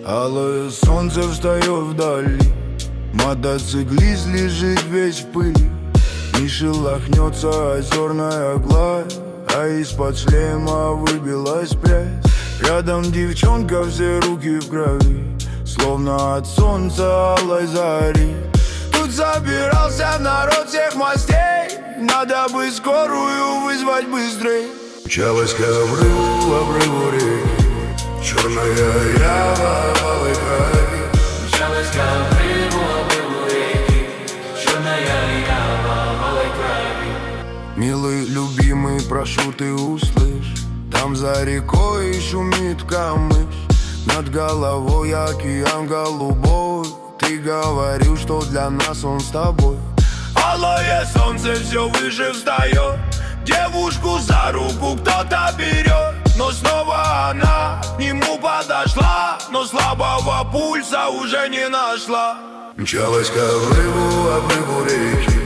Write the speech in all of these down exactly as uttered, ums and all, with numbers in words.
Алое солнце встает вдали, мотоциклист лежит весь в пыли. Не шелохнется озерная гладь, а из-под шлема выбилась прядь. Рядом девчонка, все руки в крови, словно от солнца алой зари. Тут собирался народ всех мастей, надо бы скорую вызвать быстрей. Мчалась к обрыву, обрыву реки, черная ява в алой крови. Мчалась к обрыву, обрыву реки, черная ява в алой крови. Милый, любимый, прошу, ты услышь, там за рекой шумит камыш, над головой океан голубой. Ты говорил, что для нас он с тобой. Алое солнце все выше встает, девушку за руку кто-то берет. Но снова она к нему подошла, но слабого пульса уже не нашла. Мчалась к обрыву, обрыву реки,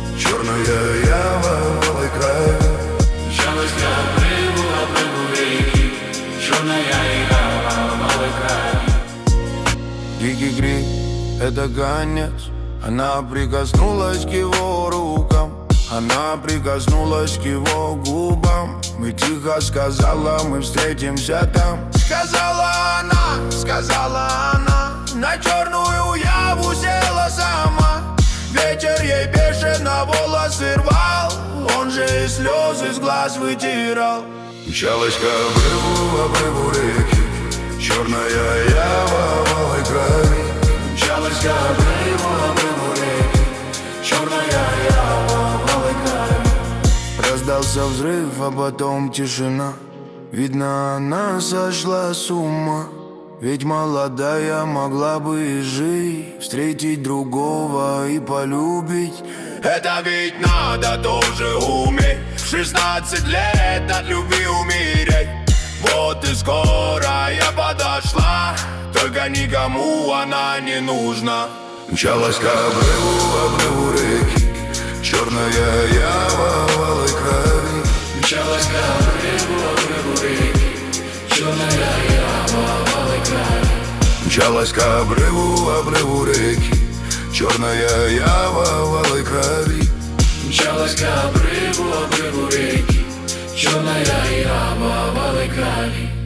черная ява в алой крови. Мчалась к обрыву, обрыву реки, черная ява в алой крови. Дикий крик — это конец. Она прикоснулась к его рукам, она прикоснулась к его губам. Мы тихо сказала, мы встретимся там. Сказала она, сказала она, на черную яву села сама. Ветер ей бешено волосы рвал, он же и слезы с глаз вытирал. Мчалась к обрыву, обрыву реки, черная ява в алой крови. Мчалась к обрыву, обрыву реки, черная ява в алой крови. Раздался взрыв, а потом тишина. Видно, она сошла с ума. Ведь молодая могла бы и жить, встретить другого и полюбить. Это ведь надо тоже уметь в шестнадцать лет от любви умереть. Вот и скоро я подошла, только никому она не нужна. Мчалась к обрыву, обрыву реки, черная ява в алой крови. Мчалась к обрыву, обрыву реки, черная ява в алой крови. Мчалась к обрыву, обрыву реки, черная ява в алой крови. Мчалась к обрыву, обрыву реки, черная ява в алой крови.